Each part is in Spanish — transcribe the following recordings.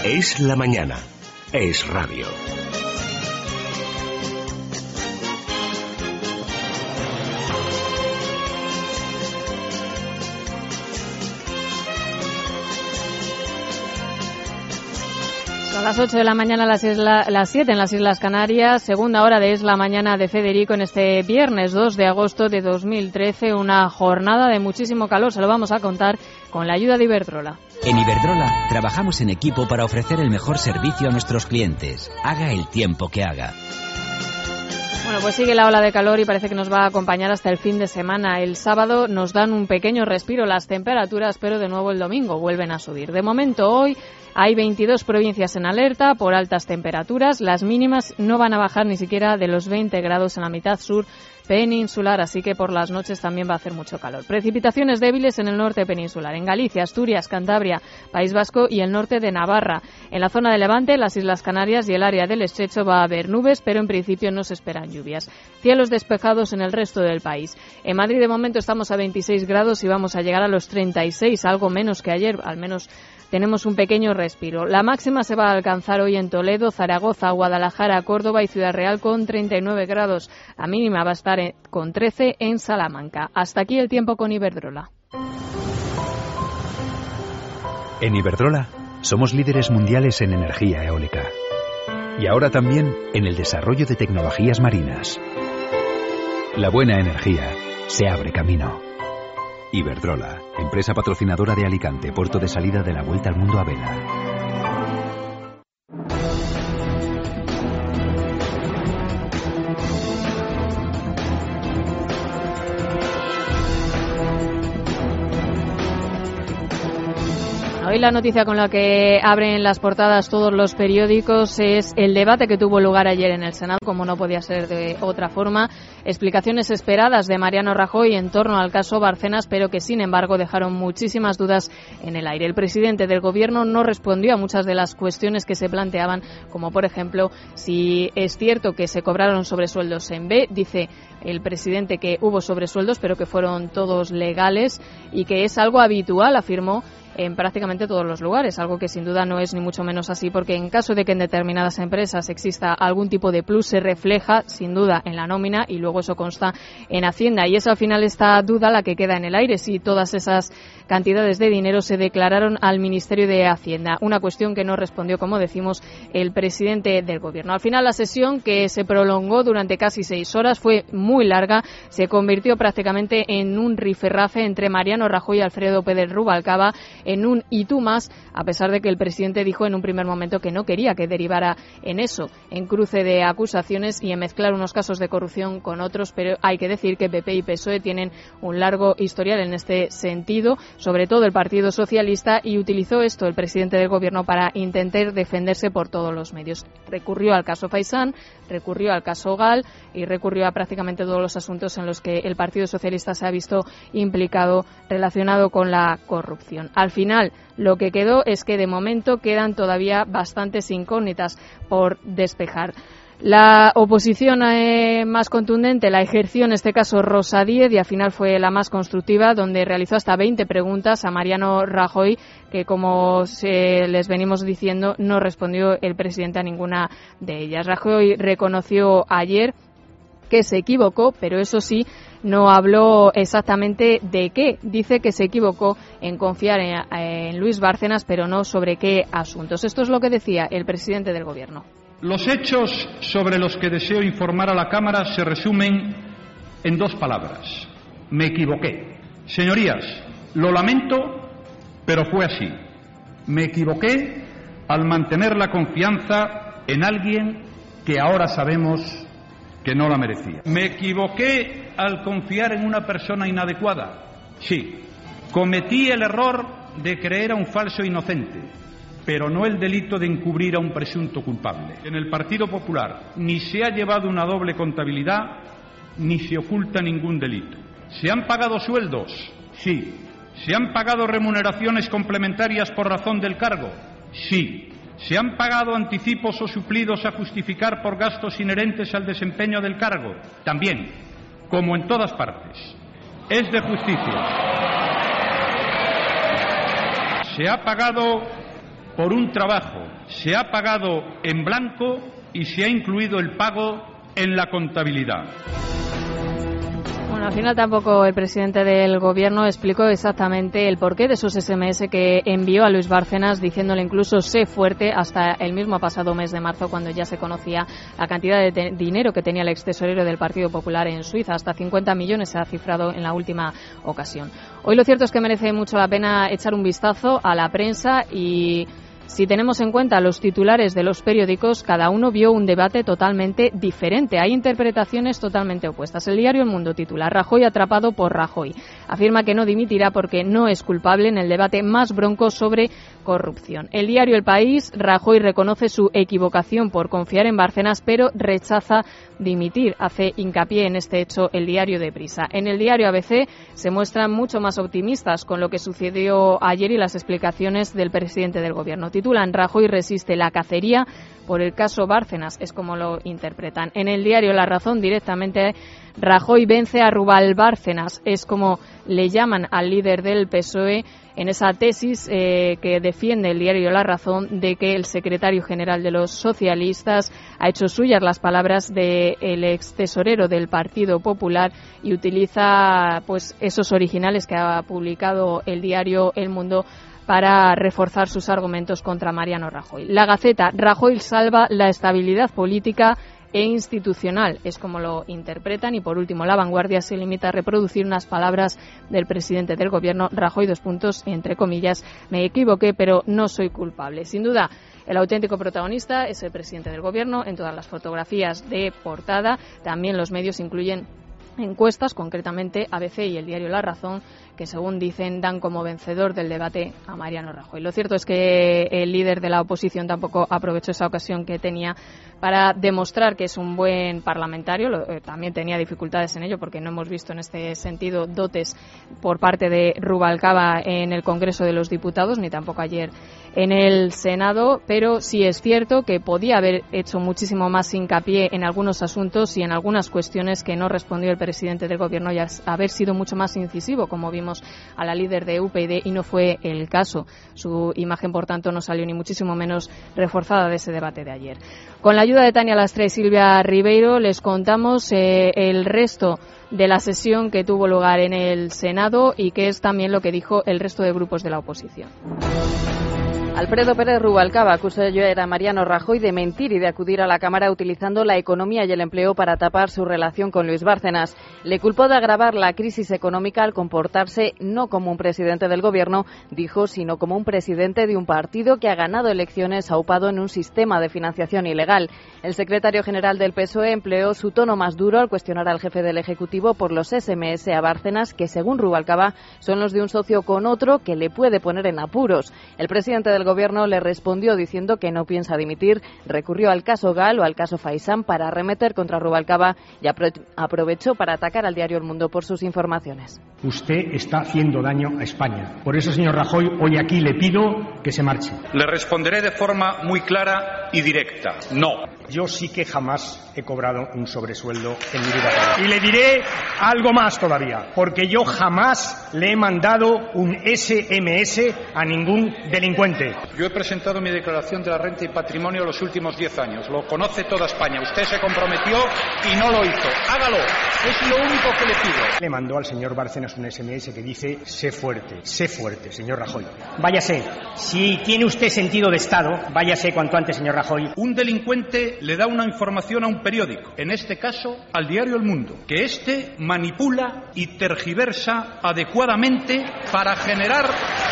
Es la mañana. Es radio. Son las 8 de la mañana, las 7 en las Islas Canarias, segunda hora de Es la Mañana de Federico en este viernes 2 de agosto de 2013, una jornada de muchísimo calor, se lo vamos a contar con la ayuda de Iberdrola. En Iberdrola trabajamos en equipo para ofrecer el mejor servicio a nuestros clientes, haga el tiempo que haga. Bueno, pues sigue la ola de calor y parece que nos va a acompañar hasta el fin de semana. El sábado nos dan un pequeño respiro las temperaturas, pero de nuevo el domingo vuelven a subir. De momento hoy hay 22 provincias en alerta por altas temperaturas. Las mínimas no van a bajar ni siquiera de los 20 grados en la mitad sur peninsular, así que por las noches también va a hacer mucho calor. Precipitaciones débiles en el norte peninsular, en Galicia, Asturias, Cantabria, País Vasco y el norte de Navarra. En la zona de Levante, las Islas Canarias y el área del Estrecho va a haber nubes, pero en principio no se esperan lluvias. Cielos despejados en el resto del país. En Madrid de momento estamos a 26 grados y vamos a llegar a los 36, algo menos que ayer, al menos tenemos un pequeño respiro. La máxima se va a alcanzar hoy en Toledo, Zaragoza, Guadalajara, Córdoba y Ciudad Real con 39 grados. La mínima va a estar con 13 en Salamanca. Hasta aquí el tiempo con Iberdrola. En Iberdrola somos líderes mundiales en energía eólica. Y ahora también en el desarrollo de tecnologías marinas. La buena energía se abre camino. Iberdrola, empresa patrocinadora de Alicante, puerto de salida de la Vuelta al Mundo a vela. Hoy la noticia con la que abren las portadas todos los periódicos es el debate que tuvo lugar ayer en el Senado, como no podía ser de otra forma. Explicaciones esperadas de Mariano Rajoy en torno al caso Bárcenas, pero que sin embargo dejaron muchísimas dudas en el aire. El presidente del Gobierno no respondió a muchas de las cuestiones que se planteaban, como por ejemplo si es cierto que se cobraron sobresueldos en B. Dice el presidente que hubo sobresueldos, pero que fueron todos legales y que es algo habitual, afirmó, en prácticamente todos los lugares, algo que sin duda no es ni mucho menos así, porque en caso de que en determinadas empresas exista algún tipo de plus, se refleja sin duda en la nómina y luego eso consta en Hacienda. Y es al final esta duda la que queda en el aire, si todas esas cantidades de dinero se declararon al Ministerio de Hacienda. Una cuestión que no respondió, como decimos, el presidente del Gobierno. Al final la sesión, que se prolongó durante casi 6 horas, fue muy larga, se convirtió prácticamente en un rifirrafe entre Mariano Rajoy y Alfredo Pérez Rubalcaba, en un y tú más, a pesar de que el presidente dijo en un primer momento que no quería que derivara en eso, en cruce de acusaciones y en mezclar unos casos de corrupción con otros, pero hay que decir que PP y PSOE tienen un largo historial en este sentido, sobre todo el Partido Socialista, y utilizó esto el presidente del Gobierno para intentar defenderse por todos los medios. Recurrió al caso Faisán, recurrió al caso Gal y recurrió a prácticamente todos los asuntos en los que el Partido Socialista se ha visto implicado relacionado con la corrupción. Al final, lo que quedó es que de momento quedan todavía bastantes incógnitas por despejar. La oposición más contundente la ejerció en este caso Rosa Díez y al final fue la más constructiva, donde realizó hasta 20 preguntas a Mariano Rajoy, que como les venimos diciendo no respondió el presidente a ninguna de ellas. Rajoy reconoció ayer que se equivocó, pero eso sí, no habló exactamente de qué. Dice que se equivocó en confiar en Luis Bárcenas, pero no sobre qué asuntos. Esto es lo que decía el presidente del Gobierno. Los hechos sobre los que deseo informar a la Cámara se resumen en 2 palabras. Me equivoqué. Señorías, lo lamento, pero fue así. Me equivoqué al mantener la confianza en alguien que ahora sabemos que no la merecía. Me equivoqué al confiar en una persona inadecuada. Sí, cometí el error de creer a un falso inocente, pero no el delito de encubrir a un presunto culpable. En el Partido Popular ni se ha llevado una doble contabilidad, ni se oculta ningún delito. ¿Se han pagado sueldos? Sí. ¿Se han pagado remuneraciones complementarias por razón del cargo? Sí. ¿Se han pagado anticipos o suplidos a justificar por gastos inherentes al desempeño del cargo? También, como en todas partes. Es de justicia. ¿Se ha pagado por un trabajo, se ha pagado en blanco y se ha incluido el pago en la contabilidad. Bueno, al final tampoco el presidente del Gobierno explicó exactamente el porqué de esos SMS que envió a Luis Bárcenas, diciéndole incluso sé fuerte, hasta el mismo pasado mes de marzo, cuando ya se conocía la cantidad de dinero que tenía el extesorero del Partido Popular en Suiza. Hasta 50 millones se ha cifrado en la última ocasión. Hoy lo cierto es que merece mucho la pena echar un vistazo a la prensa y... si tenemos en cuenta los titulares de los periódicos, cada uno vio un debate totalmente diferente. Hay interpretaciones totalmente opuestas. El diario El Mundo titula: Rajoy atrapado por Rajoy. Afirma que no dimitirá porque no es culpable en el debate más bronco sobre corrupción. El diario El País: Rajoy reconoce su equivocación por confiar en Bárcenas, pero rechaza dimitir. Hace hincapié en este hecho el diario Deprisa. En el diario ABC se muestran mucho más optimistas con lo que sucedió ayer y las explicaciones del presidente del Gobierno. Titulan: Rajoy resiste la cacería por el caso Bárcenas, es como lo interpretan. En el diario La Razón directamente: Rajoy vence a Rubal Bárcenas, es como le llaman al líder del PSOE en esa tesis que defiende el diario La Razón de que el secretario general de los socialistas ha hecho suyas las palabras del ex tesorero del Partido Popular y utiliza pues esos originales que ha publicado el diario El Mundo para reforzar sus argumentos contra Mariano Rajoy. La Gaceta: Rajoy salva la estabilidad política e institucional, es como lo interpretan. Y por último, La Vanguardia se limita a reproducir unas palabras del presidente del Gobierno: Rajoy, entre comillas, me equivoqué, pero no soy culpable. Sin duda, el auténtico protagonista es el presidente del Gobierno en todas las fotografías de portada. También los medios incluyen encuestas, concretamente ABC y el diario La Razón, que según dicen dan como vencedor del debate a Mariano Rajoy. Lo cierto es que el líder de la oposición tampoco aprovechó esa ocasión que tenía para demostrar que es un buen parlamentario. También tenía dificultades en ello porque no hemos visto en este sentido dotes por parte de Rubalcaba en el Congreso de los Diputados, ni tampoco ayer en el Senado, pero sí es cierto que podía haber hecho muchísimo más hincapié en algunos asuntos y en algunas cuestiones que no respondió el presidente del Gobierno, y haber sido mucho más incisivo, como vimos a la líder de UPyD, y no fue el caso. Su imagen, por tanto, no salió ni muchísimo menos reforzada de ese debate de ayer. Con la ayuda de Tania Lastra y Silvia Ribeiro les contamos el resto de la sesión que tuvo lugar en el Senado y que es también lo que dijo el resto de grupos de la oposición. Alfredo Pérez Rubalcaba acusó ayer a Mariano Rajoy de mentir y de acudir a la Cámara utilizando la economía y el empleo para tapar su relación con Luis Bárcenas. Le culpó de agravar la crisis económica al comportarse no como un presidente del Gobierno, dijo, sino como un presidente de un partido que ha ganado elecciones aupado en un sistema de financiación ilegal. El secretario general del PSOE empleó su tono más duro al cuestionar al jefe del Ejecutivo por los SMS a Bárcenas, que según Rubalcaba son los de un socio con otro que le puede poner en apuros. El presidente del Gobierno le respondió diciendo que no piensa dimitir, recurrió al caso Gal o al caso Faisán para arremeter contra Rubalcaba y aprovechó para atacar al diario El Mundo por sus informaciones. Usted está haciendo daño a España. Por eso, señor Rajoy, hoy aquí le pido que se marche. Le responderé de forma muy clara y directa: no. Yo sí que jamás he cobrado un sobresueldo en mi vida. Y le diré algo más todavía, porque yo jamás le he mandado un SMS a ningún delincuente. Yo he presentado mi declaración de la renta y patrimonio los últimos 10 años. Lo conoce toda España. Usted se comprometió y no lo hizo. Hágalo. Es lo único que le pido. Le mandó al señor Bárcenas un SMS que dice: sé fuerte, señor Rajoy. Váyase. Si tiene usted sentido de Estado, váyase cuanto antes, señor Rajoy. Un delincuente le da una información a un periódico, en este caso al diario El Mundo, que éste manipula y tergiversa adecuadamente para generar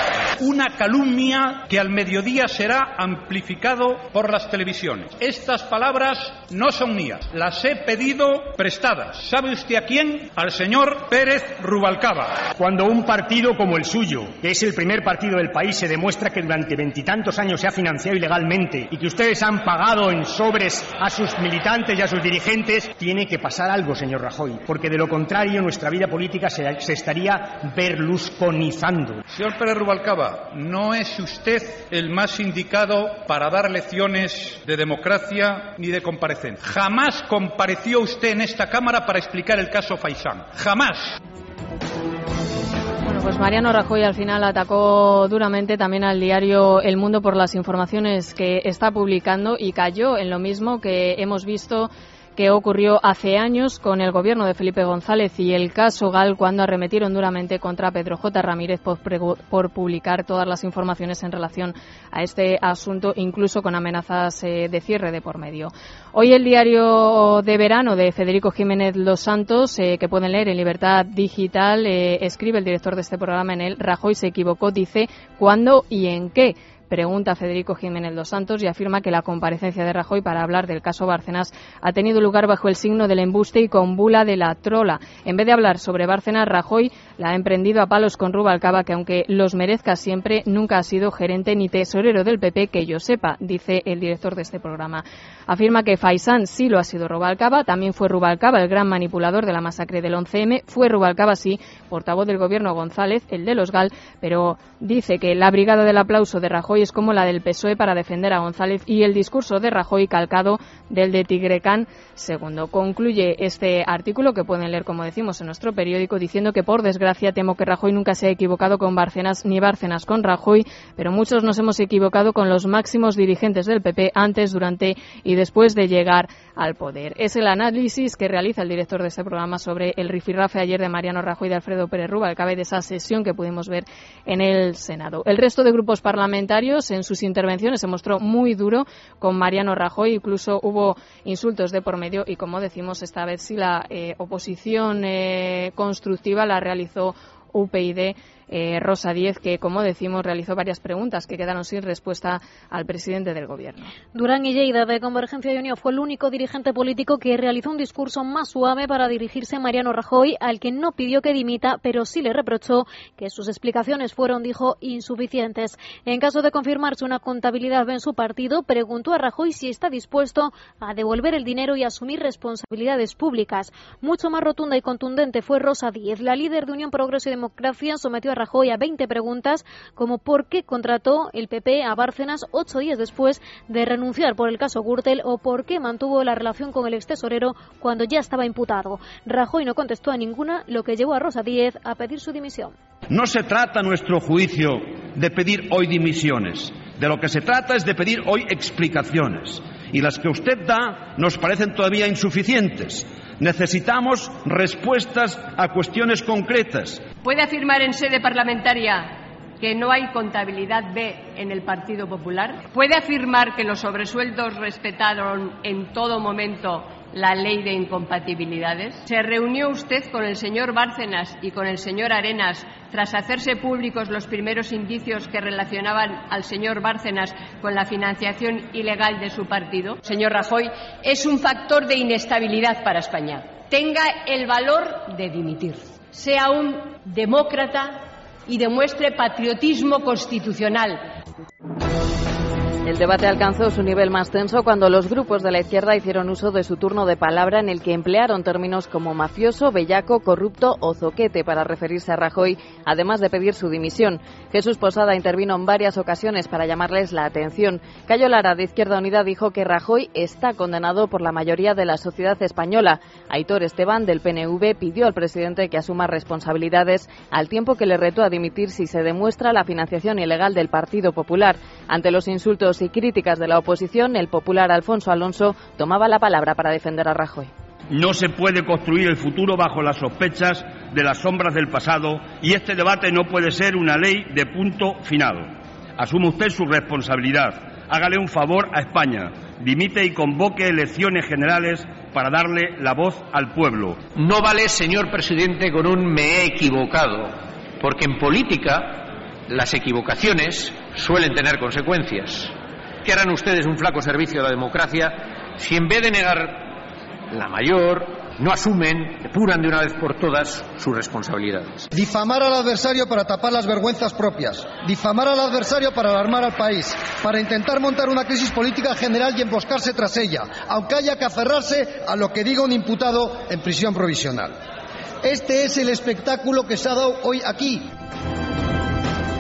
una calumnia que al mediodía será amplificado por las televisiones. Estas palabras no son mías, las he pedido prestadas. ¿Sabe usted a quién? Al señor Pérez Rubalcaba. Cuando un partido como el suyo, que es el primer partido del país, se demuestra que durante 20 y tantos años se ha financiado ilegalmente y que ustedes han pagado en sobres a sus militantes y a sus dirigentes, tiene que pasar algo, señor Rajoy, porque de lo contrario nuestra vida política se estaría berlusconizando. Señor Pérez Rubalcaba, no es usted el más indicado para dar lecciones de democracia ni de comparecencia. Jamás compareció usted en esta Cámara para explicar el caso Faisán. Jamás. Bueno, Pues Mariano Rajoy al final atacó duramente también al diario El Mundo por las informaciones que está publicando y cayó en lo mismo que hemos visto que ocurrió hace años con el gobierno de Felipe González y el caso Gal, cuando arremetieron duramente contra Pedro J. Ramírez por publicar todas las informaciones en relación a este asunto, incluso con amenazas de cierre de por medio. Hoy el diario de verano de Federico Jiménez Los Santos, que pueden leer en Libertad Digital, escribe el director de este programa en él: Rajoy se equivocó, dice, ¿cuándo y en qué? Pregunta Federico Jiménez Dos Santos y afirma que la comparecencia de Rajoy para hablar del caso Bárcenas ha tenido lugar bajo el signo del embuste y con bula de la trola. En vez de hablar sobre Bárcenas, Rajoy la ha emprendido a palos con Rubalcaba, que aunque los merezca siempre, nunca ha sido gerente ni tesorero del PP, que yo sepa, dice el director de este programa. Afirma que Faisán sí lo ha sido Rubalcaba, también fue Rubalcaba el gran manipulador de la masacre del 11M, fue Rubalcaba sí, portavoz del gobierno González, el de los Gal, pero dice que la brigada del aplauso de Rajoy es como la del PSOE para defender a González y el discurso de Rajoy calcado del de Tigrecán II. Concluye este artículo, que pueden leer, como decimos, en nuestro periódico, diciendo que, por desgracia, temo que Rajoy nunca se ha equivocado con Bárcenas ni Bárcenas con Rajoy, pero muchos nos hemos equivocado con los máximos dirigentes del PP antes, durante y después de llegar al poder. Es el análisis que realiza el director de este programa sobre el rifirrafe ayer de Mariano Rajoy y de Alfredo Pérez Rubalcaba, de esa sesión que pudimos ver en el Senado. El resto de grupos parlamentarios en sus intervenciones se mostró muy duro con Mariano Rajoy, incluso hubo insultos de por medio y, como decimos, esta vez sí la oposición constructiva la realizó UPyD, Rosa Díez, que, como decimos, realizó varias preguntas que quedaron sin respuesta al presidente del Gobierno. Durán y Lleida, de Convergencia y Unió, fue el único dirigente político que realizó un discurso más suave para dirigirse a Mariano Rajoy, al que no pidió que dimita, pero sí le reprochó que sus explicaciones fueron, dijo, insuficientes. En caso de confirmarse una contabilidad en su partido, preguntó a Rajoy si está dispuesto a devolver el dinero y asumir responsabilidades públicas. Mucho más rotunda y contundente fue Rosa Díez. La líder de Unión Progreso y Democracia sometió a Rajoy a 20 preguntas, como por qué contrató el PP a Bárcenas 8 días después de renunciar por el caso Gürtel, o por qué mantuvo la relación con el extesorero cuando ya estaba imputado. Rajoy no contestó a ninguna, lo que llevó a Rosa Díez a pedir su dimisión. No se trata, a nuestro juicio, de pedir hoy dimisiones. De lo que se trata es de pedir hoy explicaciones. Y las que usted da nos parecen todavía insuficientes. Necesitamos respuestas a cuestiones concretas. ¿Puede afirmar en sede parlamentaria que no hay contabilidad B en el Partido Popular? ¿Puede afirmar que los sobresueldos respetaron en todo momento la ley de incompatibilidades? ¿Se reunió usted con el señor Bárcenas y con el señor Arenas tras hacerse públicos los primeros indicios que relacionaban al señor Bárcenas con la financiación ilegal de su partido? Señor Rajoy, es un factor de inestabilidad para España. Tenga el valor de dimitir. Sea un demócrata y demuestre patriotismo constitucional. El debate alcanzó su nivel más tenso cuando los grupos de la izquierda hicieron uso de su turno de palabra, en el que emplearon términos como mafioso, bellaco, corrupto o zoquete para referirse a Rajoy, además de pedir su dimisión. Jesús Posada intervino en varias ocasiones para llamarles la atención. Cayo Lara, de Izquierda Unida, dijo que Rajoy está condenado por la mayoría de la sociedad española. Aitor Esteban, del PNV, pidió al presidente que asuma responsabilidades, al tiempo que le retó a dimitir si se demuestra la financiación ilegal del Partido Popular. Ante los insultos y críticas de la oposición, el popular Alfonso Alonso tomaba la palabra para defender a Rajoy. No se puede construir el futuro bajo las sospechas de las sombras del pasado, y este debate no puede ser una ley de punto final. Asume usted su responsabilidad. Hágale un favor a España. Dimite y convoque elecciones generales para darle la voz al pueblo. No vale, señor presidente, con un me he equivocado, porque en política las equivocaciones suelen tener consecuencias. ¿Qué harán ustedes un flaco servicio a la democracia si, en vez de negar la mayor, no asumen, depuran de una vez por todas sus responsabilidades? Difamar al adversario para tapar las vergüenzas propias, difamar al adversario para alarmar al país, para intentar montar una crisis política general y emboscarse tras ella, aunque haya que aferrarse a lo que diga un imputado en prisión provisional. Este es el espectáculo que se ha dado hoy aquí. Pues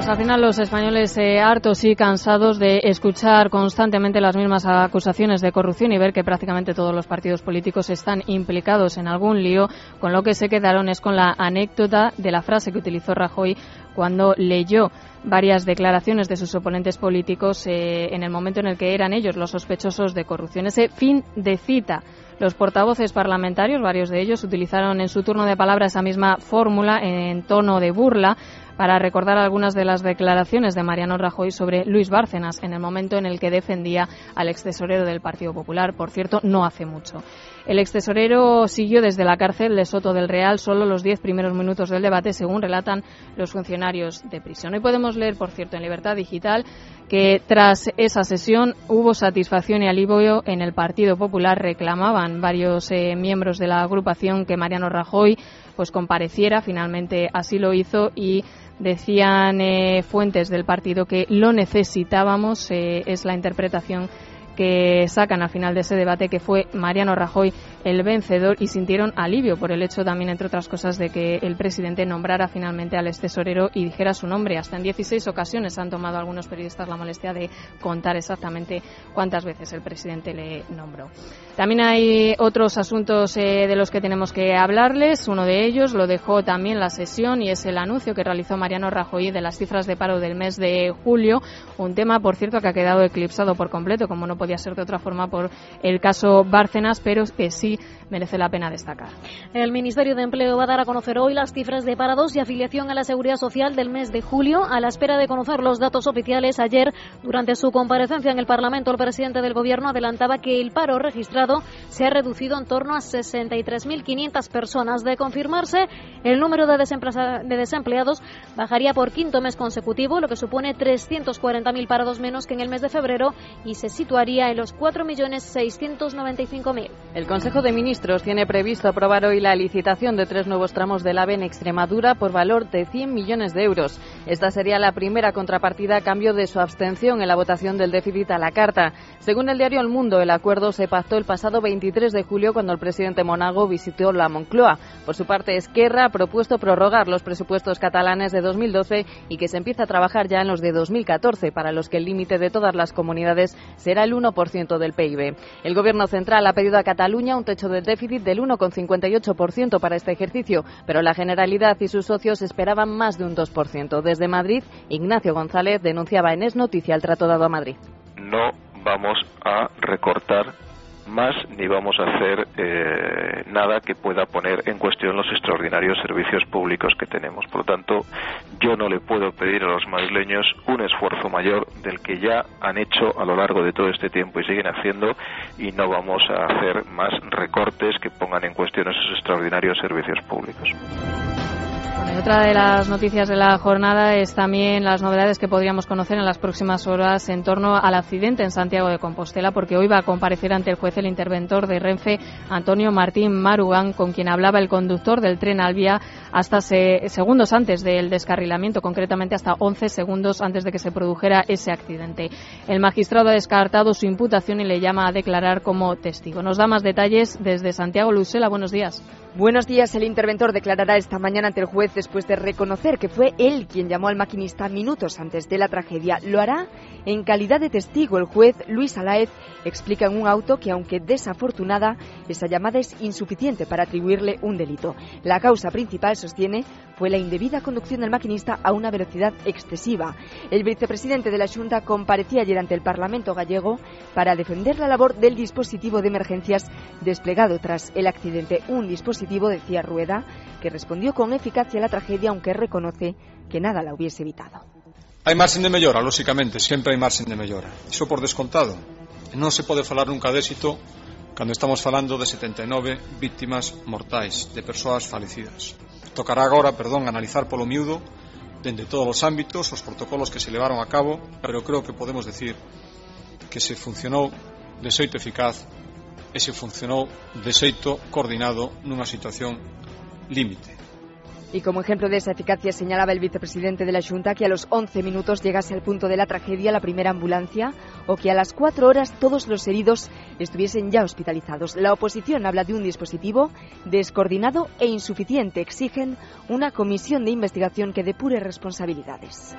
al final los españoles hartos y cansados de escuchar constantemente las mismas acusaciones de corrupción y ver que prácticamente todos los partidos políticos están implicados en algún lío, con lo que se quedaron es con la anécdota de la frase que utilizó Rajoy cuando leyó varias declaraciones de sus oponentes políticos en el momento en el que eran ellos los sospechosos de corrupción. Ese fin de cita. Los portavoces parlamentarios, varios de ellos, utilizaron en su turno de palabra esa misma fórmula en tono de burla para recordar algunas de las declaraciones de Mariano Rajoy sobre Luis Bárcenas en el momento en el que defendía al extesorero del Partido Popular, por cierto, no hace mucho. El extesorero siguió desde la cárcel de Soto del Real solo los 10 primeros minutos del debate, según relatan los funcionarios de prisión. Hoy podemos leer, por cierto, en Libertad Digital que tras esa sesión hubo satisfacción y alivio en el Partido Popular. Reclamaban varios miembros de la agrupación que Mariano Rajoy pues compareciera, finalmente así lo hizo y decían fuentes del partido que lo necesitábamos, es la interpretación que sacan al final de ese debate, que fue Mariano Rajoy el vencedor, y sintieron alivio por el hecho también, entre otras cosas, de que el presidente nombrara finalmente al extesorero y dijera su nombre. Hasta en 16 ocasiones han tomado algunos periodistas la molestia de contar exactamente cuántas veces el presidente le nombró. También hay otros asuntos de los que tenemos que hablarles. Uno de ellos lo dejó también la sesión y es el anuncio que realizó Mariano Rajoy de las cifras de paro del mes de julio, un tema, por cierto, que ha quedado eclipsado por completo, como no podía ser de otra forma, por el caso Bárcenas, pero que sí merece la pena destacar. El Ministerio de Empleo va a dar a conocer hoy las cifras de parados y afiliación a la Seguridad Social del mes de julio. A la espera de conocer los datos oficiales, ayer, durante su comparecencia en el Parlamento, el presidente del Gobierno adelantaba que el paro registrado se ha reducido en torno a 63.500 personas. De confirmarse, el número de desempleados bajaría por quinto mes consecutivo, lo que supone 340.000 parados menos que en el mes de febrero, y se situaría en los 4.695.000. El Consejo de Ministros tiene previsto aprobar hoy la licitación de 3 nuevos tramos del AVE en Extremadura por valor de 100 millones de euros. Esta sería la primera contrapartida a cambio de su abstención en la votación del déficit a la carta. Según el diario El Mundo, el acuerdo se pactó el pasado 23 de julio cuando el presidente Monago visitó la Moncloa. Por su parte, Esquerra ha propuesto prorrogar los presupuestos catalanes de 2012 y que se empiece a trabajar ya en los de 2014, para los que el límite de todas las comunidades será el 1% del PIB. El Gobierno central ha pedido a Cataluña un techo del déficit del 1,58% para este ejercicio, pero la Generalidad y sus socios esperaban más de un 2%. Desde Madrid, Ignacio González denunciaba en Es Noticia el trato dado a Madrid. No vamos a recortar más ni vamos a hacer nada que pueda poner en cuestión los extraordinarios servicios públicos que tenemos. Por lo tanto, yo no le puedo pedir a los madrileños un esfuerzo mayor del que ya han hecho a lo largo de todo este tiempo y siguen haciendo, y no vamos a hacer más recortes que pongan en cuestión esos extraordinarios servicios públicos. Bueno, y otra de las noticias de la jornada es también las novedades que podríamos conocer en las próximas horas en torno al accidente en Santiago de Compostela, porque hoy va a comparecer ante el juez el interventor de Renfe, Antonio Martín Marugán, con quien hablaba el conductor del tren Alvia hasta segundos antes del descarrilamiento, concretamente hasta 11 segundos antes de que se produjera ese accidente. El magistrado ha descartado su imputación y le llama a declarar como testigo. Nos da más detalles desde Santiago. Lucela, buenos días. Buenos días. El interventor declarará esta mañana ante el juez después de reconocer que fue él quien llamó al maquinista minutos antes de la tragedia. Lo hará en calidad de testigo. El juez Luis Alaez explica en un auto que, aunque desafortunada, esa llamada es insuficiente para atribuirle un delito. La causa principal, sostiene, fue la indebida conducción del maquinista a una velocidad excesiva. El vicepresidente de la Xunta comparecía ayer ante el Parlamento gallego para defender la labor del dispositivo de emergencias desplegado tras el accidente. Un dispositivo, decía Rueda, que respondió con eficacia a la tragedia, aunque reconoce que nada la hubiese evitado. Hai marxen de mellora, lóxicamente, sempre hai marxen de mellora. Iso por descontado. Non se pode falar nunca de éxito cando estamos falando de 79 víctimas mortais, de persoas falecidas. Tocará agora, analizar polo miúdo, dende todos os ámbitos, os protocolos que se levaron a cabo, pero creo que podemos decir que se funcionou de xeito eficaz e se funcionou de xeito coordinado nunha situación límite. Y como ejemplo de esa eficacia señalaba el vicepresidente de la Xunta que a los 11 minutos llegase al punto de la tragedia la primera ambulancia, o que a las 4 horas todos los heridos estuviesen ya hospitalizados. La oposición habla de un dispositivo descoordinado e insuficiente. Exigen una comisión de investigación que depure responsabilidades.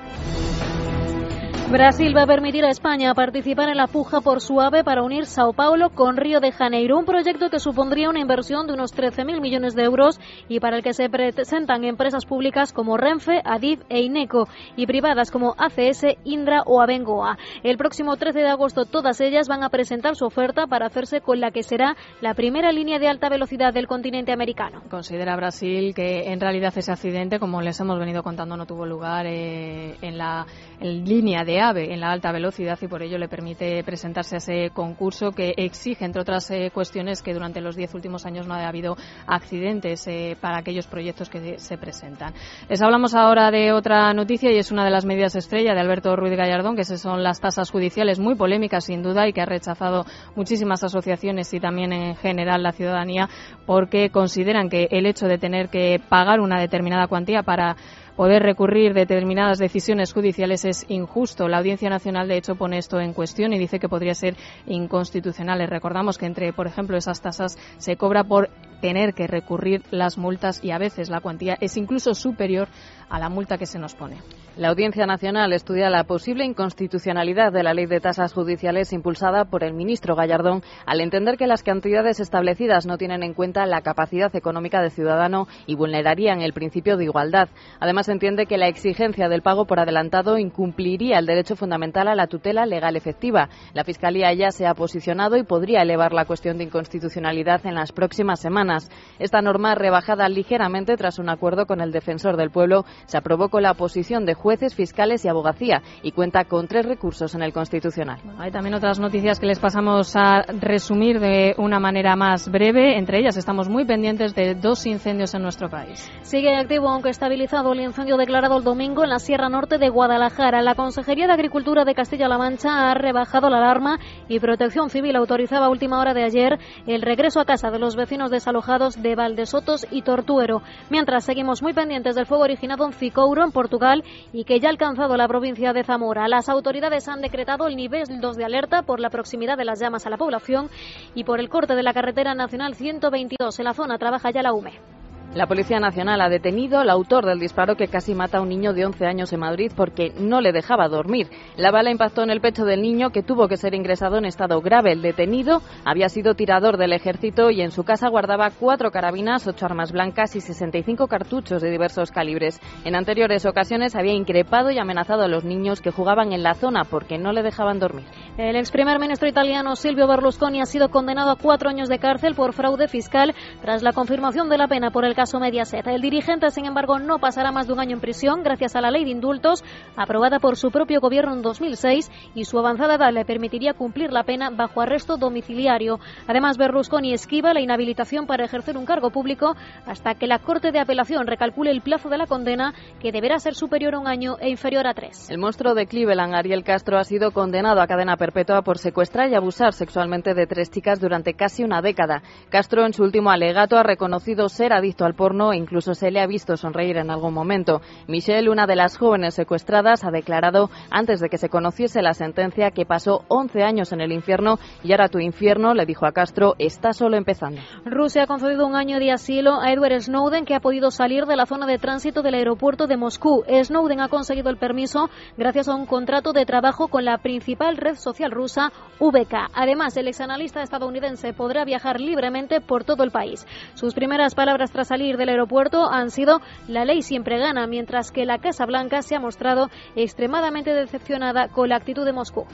Brasil va a permitir a España participar en la puja por su AVE para unir Sao Paulo con Río de Janeiro, un proyecto que supondría una inversión de unos 13.000 millones de euros y para el que se presentan empresas públicas como Renfe, Adif e Ineco y privadas como ACS, Indra o Abengoa. El próximo 13 de agosto todas ellas van a presentar su oferta para hacerse con la que será la primera línea de alta velocidad del continente americano. Considera Brasil que en realidad ese accidente, como les hemos venido contando, no tuvo lugar en la línea de AVE en la alta velocidad y por ello le permite presentarse a ese concurso que exige, entre otras cuestiones, que durante los 10 últimos años no haya habido accidentes para aquellos proyectos que se presentan. Les hablamos ahora de otra noticia y es una de las medidas estrella de Alberto Ruiz Gallardón, que son las tasas judiciales, muy polémicas sin duda y que ha rechazado muchísimas asociaciones y también en general la ciudadanía, porque consideran que el hecho de tener que pagar una determinada cuantía para poder recurrir determinadas decisiones judiciales es injusto. La Audiencia Nacional, de hecho, pone esto en cuestión y dice que podría ser inconstitucional. Les recordamos que entre, por ejemplo, esas tasas se cobra por tener que recurrir las multas y a veces la cuantía es incluso superior a la multa que se nos pone. La Audiencia Nacional estudia la posible inconstitucionalidad de la Ley de Tasas Judiciales impulsada por el ministro Gallardón al entender que las cantidades establecidas no tienen en cuenta la capacidad económica del ciudadano y vulnerarían el principio de igualdad. Además, entiende que la exigencia del pago por adelantado incumpliría el derecho fundamental a la tutela legal efectiva. La Fiscalía ya se ha posicionado y podría elevar la cuestión de inconstitucionalidad en las próximas semanas. Esta norma, rebajada ligeramente tras un acuerdo con el Defensor del Pueblo, se aprobó con la oposición de jueces, fiscales y abogacía y cuenta con 3 recursos en el Constitucional. Hay también otras noticias que les pasamos a resumir de una manera más breve. Entre ellas estamos muy pendientes de 2 incendios en nuestro país. Sigue activo, aunque estabilizado, el incendio declarado el domingo en la Sierra Norte de Guadalajara. La Consejería de Agricultura de Castilla-La Mancha ha rebajado la alarma y Protección Civil autorizaba a última hora de ayer el regreso a casa de los vecinos desalojados de Valdesotos y Tortuero. Mientras, seguimos muy pendientes del fuego originado en Cicouro, en Portugal, y que ya ha alcanzado la provincia de Zamora. Las autoridades han decretado el nivel 2 de alerta por la proximidad de las llamas a la población y por el corte de la carretera nacional 122. En la zona trabaja ya la UME. La Policía Nacional ha detenido al autor del disparo que casi mata a un niño de 11 años en Madrid porque no le dejaba dormir. La bala impactó en el pecho del niño, que tuvo que ser ingresado en estado grave. El detenido había sido tirador del ejército y en su casa guardaba 4 carabinas, 8 armas blancas y 65 cartuchos de diversos calibres. En anteriores ocasiones había increpado y amenazado a los niños que jugaban en la zona porque no le dejaban dormir. El ex primer ministro italiano Silvio Berlusconi ha sido condenado a 4 años de cárcel por fraude fiscal tras la confirmación de la pena por el caso Mediaset. El dirigente, sin embargo, no pasará más de un año en prisión gracias a la ley de indultos aprobada por su propio gobierno en 2006 y su avanzada edad le permitiría cumplir la pena bajo arresto domiciliario. Además, Berlusconi esquiva la inhabilitación para ejercer un cargo público hasta que la Corte de Apelación recalcule el plazo de la condena, que deberá ser superior a un año e inferior a 3. El monstruo de Cleveland, Ariel Castro, ha sido condenado a cadena perpetua por secuestrar y abusar sexualmente de 3 chicas durante casi una década. Castro, en su último alegato, ha reconocido ser adicto al porno e incluso se le ha visto sonreír en algún momento. Michelle, una de las jóvenes secuestradas, ha declarado antes de que se conociese la sentencia que pasó 11 años en el infierno y ahora tu infierno, le dijo a Castro, está solo empezando. Rusia ha concedido un año de asilo a Edward Snowden, que ha podido salir de la zona de tránsito del aeropuerto de Moscú. Snowden ha conseguido el permiso gracias a un contrato de trabajo con la principal red social rusa, VK. Además, el exanalista estadounidense podrá viajar libremente por todo el país. Sus primeras palabras tras salir del aeropuerto han sido: la ley siempre gana, mientras que la Casa Blanca se ha mostrado extremadamente decepcionada con la actitud de Moscú.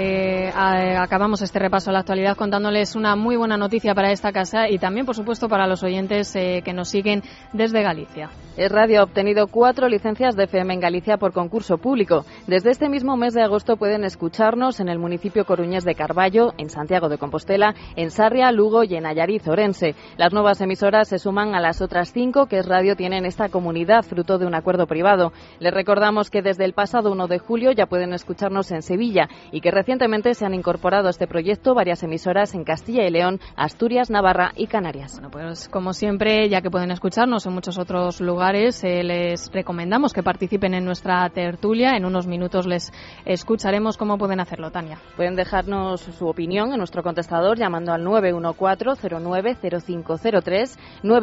Acabamos este repaso a la actualidad contándoles una muy buena noticia para esta casa y también, por supuesto, para los oyentes que nos siguen desde Galicia. Es Radio ha obtenido 4 licencias de FM en Galicia por concurso público. Desde este mismo mes de agosto pueden escucharnos en el municipio coruñés de Carballo, en Santiago de Compostela, en Sarria, Lugo y en Allariz, Orense. Las nuevas emisoras se suman a las otras 5 que Es Radio tiene en esta comunidad, fruto de un acuerdo privado. Les recordamos que desde el pasado 1 de julio ya pueden escucharnos en Sevilla y que recientemente se han incorporado a este proyecto varias emisoras en Castilla y León, Asturias, Navarra y Canarias. Bueno, pues como siempre, ya que pueden escucharnos en muchos otros lugares, les recomendamos que participen en nuestra tertulia. En unos minutos les escucharemos cómo pueden hacerlo, Tania. Vaya, pueden dejarnos su opinión en nuestro contestador llamando al 914-090503,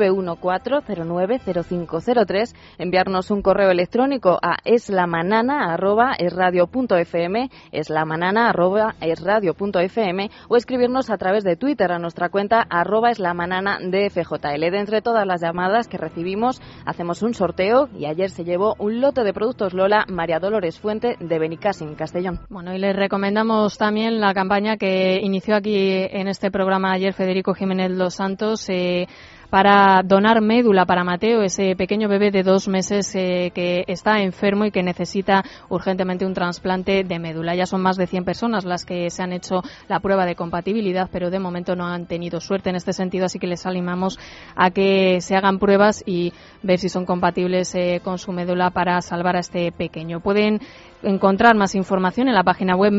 914-090503, enviarnos un correo electrónico a eslamanana@esradio.fm, eslamanana@esradio.fm, o escribirnos a través de Twitter a nuestra cuenta @eslamananadfjl. De entre todas las llamadas que recibimos, hacemos un sorteo y ayer se llevó un lote de productos Lola María Dolores Fuente de Benicàssim, Castellón. Bueno, y les recomendamos también la campaña que inició aquí en este programa ayer Federico Jiménez Los Santos para donar médula para Mateo, ese pequeño bebé de 2 meses que está enfermo y que necesita urgentemente un trasplante de médula. Ya son más de 100 personas las que se han hecho la prueba de compatibilidad, pero de momento no han tenido suerte en este sentido, así que les animamos a que se hagan pruebas y ver si son compatibles con su médula para salvar a este pequeño. Pueden encontrar más información en la página web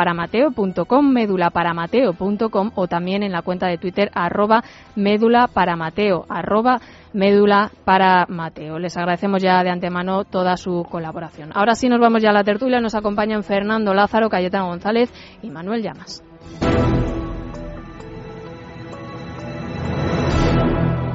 medulaparamateo.com o también en la cuenta de Twitter @medulaparamateo, @medulaparamateo. Les agradecemos ya de antemano toda su colaboración. Ahora sí nos vamos ya a la tertulia. Nos acompañan Fernando Lázaro, Cayetano González y Manuel Llamas.